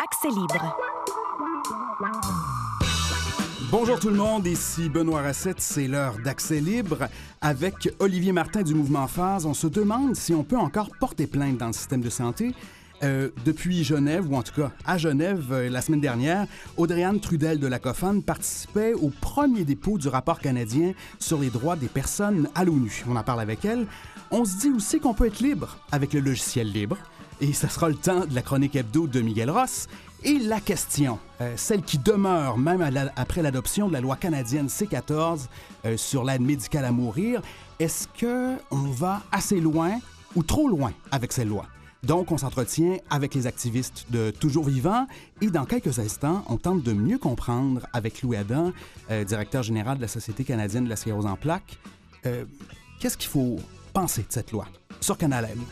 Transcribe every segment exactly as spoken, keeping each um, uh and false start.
Accès libre. Bonjour tout le monde, ici Benoît Racette, c'est l'heure d'Accès libre. Avec Olivier Martin du Mouvement Phase, on se demande si on peut encore porter plainte dans le système de santé. Euh, depuis Genève, ou en tout cas à Genève, euh, la semaine dernière, Audrey-Anne Trudel de la COFAN participait au premier dépôt du rapport canadien sur les droits des personnes à l'ONU. On en parle avec elle. On se dit aussi qu'on peut être libre avec le logiciel libre. Et ce sera le temps de la chronique hebdo de Miguel Ross. Et la question, euh, celle qui demeure même à la, après l'adoption de la loi canadienne C quatorze euh, sur l'aide médicale à mourir, est-ce qu'on va assez loin ou trop loin avec cette loi? Donc, on s'entretient avec les activistes de Toujours Vivant et dans quelques instants, on tente de mieux comprendre avec Louis Adam, euh, directeur général de la Société canadienne de la sclérose en plaques, euh, qu'est-ce qu'il faut penser de cette loi sur Canal M.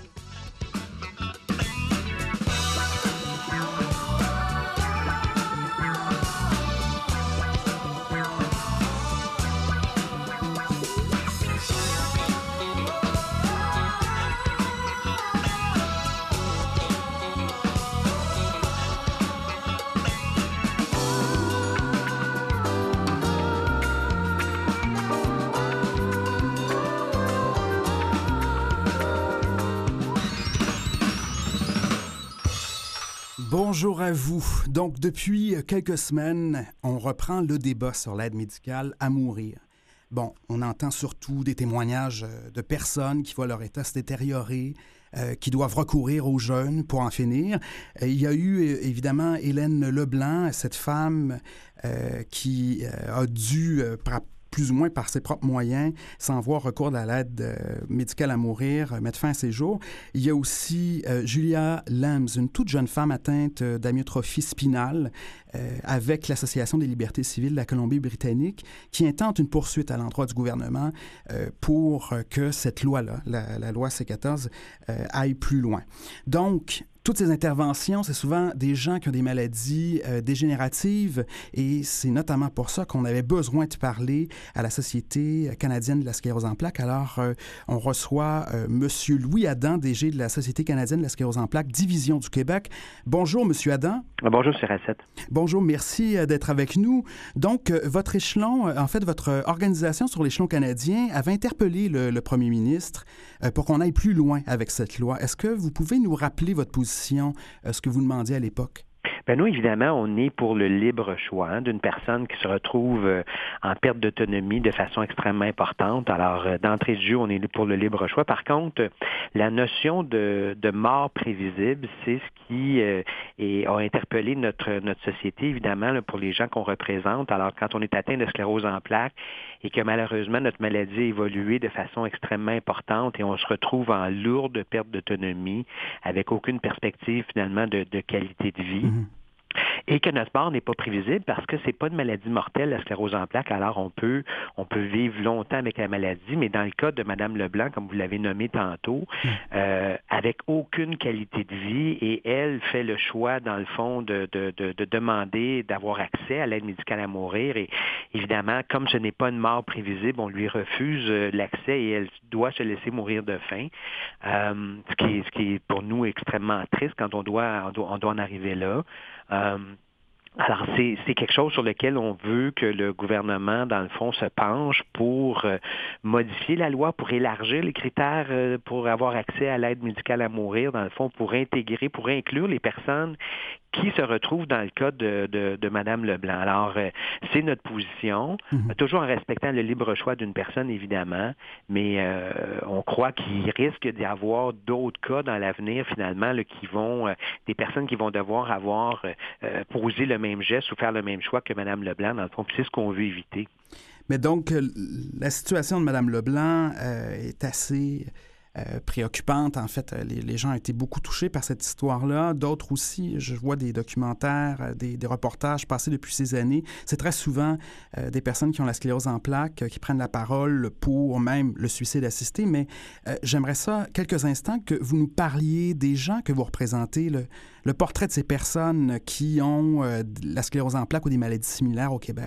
Bonjour à vous. Donc, depuis quelques semaines, on reprend le débat sur l'aide médicale à mourir. Bon, on entend surtout des témoignages de personnes qui voient leur état se détériorer, euh, qui doivent recourir aux jeunes pour en finir. Euh, il y a eu, évidemment, Hélène Leblanc, cette femme euh, qui euh, a dû, euh, plus ou moins par ses propres moyens, sans voir recours à l'aide euh, médicale à mourir, euh, mettre fin à ses jours. Il y a aussi euh, Julia Lams, une toute jeune femme atteinte euh, d'amyotrophie spinale euh, avec l'Association des libertés civiles de la Colombie-Britannique, qui intente une poursuite à l'endroit du gouvernement euh, pour euh, que cette loi-là, la, la loi C quatorze, euh, aille plus loin. Donc, toutes ces interventions, c'est souvent des gens qui ont des maladies euh, dégénératives et c'est notamment pour ça qu'on avait besoin de parler à la Société canadienne de la sclérose en plaques. Alors, euh, on reçoit euh, M. Louis Adam, D G de la Société canadienne de la sclérose en plaques, Division du Québec. Bonjour, M. Adam. Bonjour, M. Racette. Bonjour, merci euh, d'être avec nous. Donc, euh, votre échelon, euh, en fait, votre organisation sur l'échelon canadien avait interpellé le, le premier ministre euh, pour qu'on aille plus loin avec cette loi. Est-ce que vous pouvez nous rappeler votre position? Ce que vous demandiez à l'époque? Ben nous, évidemment, on est pour le libre choix hein, d'une personne qui se retrouve euh, en perte d'autonomie de façon extrêmement importante. Alors, euh, d'entrée de jeu, on est pour le libre choix. Par contre, la notion de, de mort prévisible, c'est ce qui euh, est, a interpellé notre, notre société, évidemment, là, pour les gens qu'on représente. Alors, quand on est atteint de sclérose en plaques et que malheureusement, notre maladie a évolué de façon extrêmement importante et on se retrouve en lourde perte d'autonomie avec aucune perspective, finalement, de, de qualité de vie. Mm-hmm. Et que notre mort n'est pas prévisible parce que c'est pas une maladie mortelle, la sclérose en plaques. Alors, on peut on peut vivre longtemps avec la maladie, mais dans le cas de Mme Leblanc, comme vous l'avez nommé tantôt, euh, avec aucune qualité de vie, et elle fait le choix, dans le fond, de, de, de, de demander d'avoir accès à l'aide médicale à mourir. Et évidemment, comme ce n'est pas une mort prévisible, on lui refuse l'accès et elle doit se laisser mourir de faim. Euh, ce qui est, ce qui est pour nous extrêmement triste quand on doit, on doit, on doit en arriver là. Euh, alors, c'est, c'est quelque chose sur lequel on veut que le gouvernement, dans le fond, se penche pour euh, modifier la loi, pour élargir les critères euh, pour avoir accès à l'aide médicale à mourir, dans le fond, pour intégrer, pour inclure les personnes qui se retrouvent dans le cas de, de, de Mme Leblanc. Alors, euh, c'est notre position, mm-hmm. toujours en respectant le libre choix d'une personne, évidemment, mais euh, on croit qu'il risque d'y avoir d'autres cas dans l'avenir, finalement, là, qui vont, euh, des personnes qui vont devoir avoir euh, posé le même geste ou faire le même choix que Mme Leblanc, dans le fond, c'est ce qu'on veut éviter. Mais donc, la situation de Mme Leblanc euh, est assez euh, préoccupante. En fait, les, les gens ont été beaucoup touchés par cette histoire-là. D'autres aussi, je vois des documentaires, des, des reportages passés depuis ces années. C'est très souvent euh, des personnes qui ont la sclérose en plaques, euh, qui prennent la parole pour même le suicide assisté. Mais euh, j'aimerais ça, quelques instants, que vous nous parliez des gens que vous représentez, le, le portrait de ces personnes qui ont euh, la sclérose en plaques ou des maladies similaires au Québec.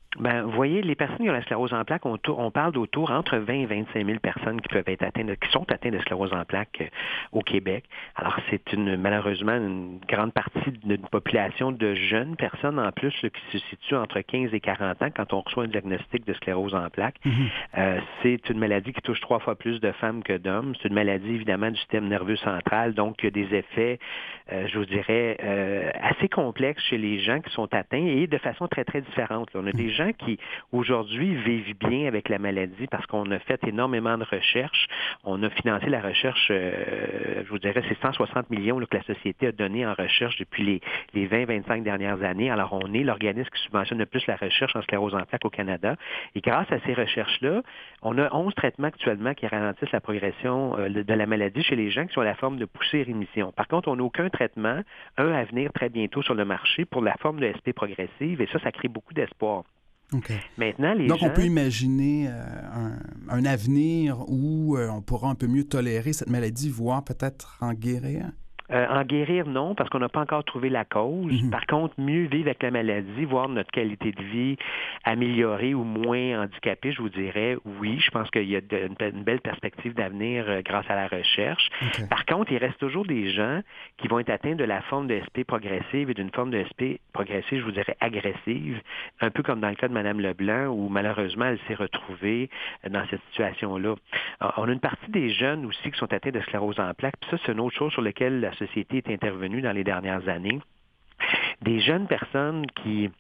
Ben, vous voyez, les personnes qui ont la sclérose en plaques, on, on parle d'autour entre vingt et vingt-cinq mille personnes qui peuvent être atteintes, de, qui sont atteintes de sclérose en plaques euh, au Québec. Alors, c'est une malheureusement une grande partie d'une population de jeunes personnes en plus là, qui se situent entre quinze et quarante ans quand on reçoit un diagnostic de sclérose en plaques. Mm-hmm. Euh, c'est une maladie qui touche trois fois plus de femmes que d'hommes. C'est une maladie, évidemment, du système nerveux central, donc il y a des effets, euh, je vous dirais, euh, assez complexes chez les gens qui sont atteints et de façon très, très différente. Là. On a des gens qui, aujourd'hui, vivent bien avec la maladie parce qu'on a fait énormément de recherches. On a financé la recherche, euh, je vous dirais, c'est cent soixante millions là, que la société a donné en recherche depuis les, les vingt à vingt-cinq dernières années. Alors, on est l'organisme qui subventionne le plus la recherche en sclérose en plaques au Canada. Et grâce à ces recherches-là, on a onze traitements actuellement qui ralentissent la progression euh, de la maladie chez les gens qui sont à la forme de poussée-rémission. Par contre, on n'a aucun traitement, un à venir très bientôt sur le marché pour la forme de S P progressive. Et ça, ça crée beaucoup d'espoir. Okay. Maintenant, les Donc, gens... on peut imaginer euh, un, un avenir où euh, on pourra un peu mieux tolérer cette maladie, voire peut-être en guérir? Euh, en guérir, non, parce qu'on n'a pas encore trouvé la cause. Mm-hmm. Par contre, mieux vivre avec la maladie, voir notre qualité de vie améliorée ou moins handicapée, je vous dirais, oui, je pense qu'il y a de, une, une belle perspective d'avenir euh, grâce à la recherche. Okay. Par contre, il reste toujours des gens qui vont être atteints de la forme de S P progressive et d'une forme de S P progressive, je vous dirais, agressive, un peu comme dans le cas de Mme Leblanc, où malheureusement, elle s'est retrouvée dans cette situation-là. Alors, on a une partie des jeunes aussi qui sont atteints de sclérose en plaques, puis ça, c'est une autre chose sur laquelle la société est intervenue dans les dernières années. Des jeunes personnes qui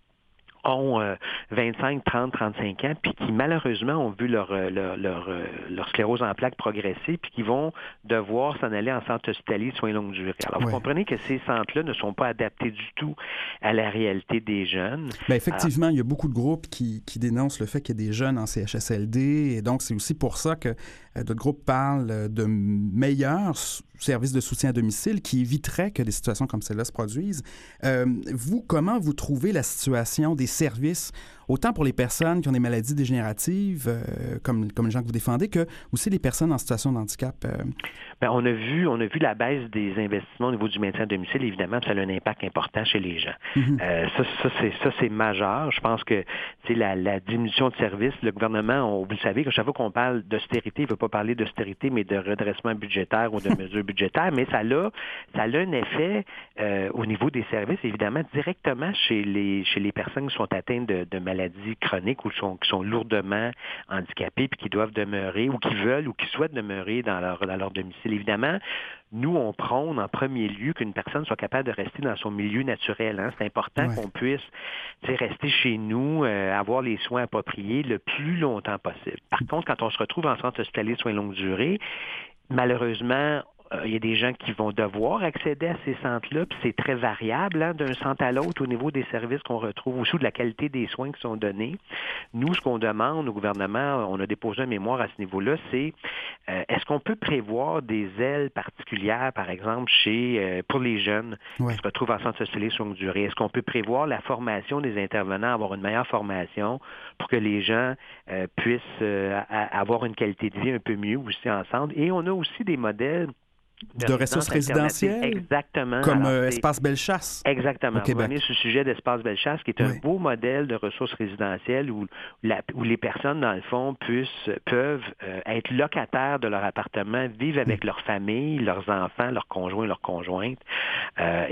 ont euh, vingt-cinq, trente, trente-cinq ans, puis qui malheureusement ont vu leur, leur, leur, leur sclérose en plaques progresser, puis qui vont devoir s'en aller en centre hospitalier de soins longue durée. Alors, ouais. Vous comprenez que ces centres-là ne sont pas adaptés du tout à la réalité des jeunes. Bien, effectivement, Alors, il y a beaucoup de groupes qui, qui dénoncent le fait qu'il y a des jeunes en C H S L D, et donc c'est aussi pour ça que euh, d'autres groupes parlent de meilleurs services de soutien à domicile qui éviteraient que des situations comme celle-là se produisent. Euh, vous, comment vous trouvez la situation des services, autant pour les personnes qui ont des maladies dégénératives, euh, comme, comme les gens que vous défendez, que aussi les personnes en situation de handicap? Euh... Bien, on a vu, on a vu la baisse des investissements au niveau du maintien à domicile. Évidemment, ça a un impact important chez les gens. Mm-hmm. Euh, ça, ça, c'est, ça, c'est majeur. Je pense que la, la diminution de services, le gouvernement, on, vous le savez, que chaque fois qu'on parle d'austérité, il ne veut pas parler d'austérité, mais de redressement budgétaire ou de mesures budgétaires, mais ça a, ça a un effet euh, au niveau des services, évidemment, directement chez les, chez les personnes qui sont atteintes de, de maladies chroniques ou sont, qui sont lourdement handicapées puis qui doivent demeurer ou qui veulent ou qui souhaitent demeurer dans leur, dans leur domicile. Évidemment, nous, on prône en premier lieu qu'une personne soit capable de rester dans son milieu naturel. Hein. C'est important ouais. qu'on puisse rester chez nous, euh, avoir les soins appropriés le plus longtemps possible. Par contre, quand on se retrouve en centre hospitalier de soins longue durée, malheureusement, Euh, il y a des gens qui vont devoir accéder à ces centres-là, puis c'est très variable hein, d'un centre à l'autre au niveau des services qu'on retrouve, aussi de la qualité des soins qui sont donnés. Nous, ce qu'on demande au gouvernement, on a déposé un mémoire à ce niveau-là, c'est euh, est-ce qu'on peut prévoir des ailes particulières, par exemple, chez euh, pour les jeunes ouais. qui se retrouvent en centre hospitalier sur longue durée? Est-ce qu'on peut prévoir la formation des intervenants, avoir une meilleure formation pour que les gens euh, puissent euh, a, avoir une qualité de vie un peu mieux aussi ensemble? Et on a aussi des modèles De, de ressources résidentielles? Exactement. Comme Alors, euh, Espace Bellechasse? Exactement. On va revenir sur le sujet d'Espace Bellechasse, qui est un oui. beau modèle de ressources résidentielles où, la, où les personnes, dans le fond, puissent, peuvent euh, être locataires de leur appartement, vivre avec mmh. leur famille, leurs enfants, leurs conjoints, leurs conjointes. Euh,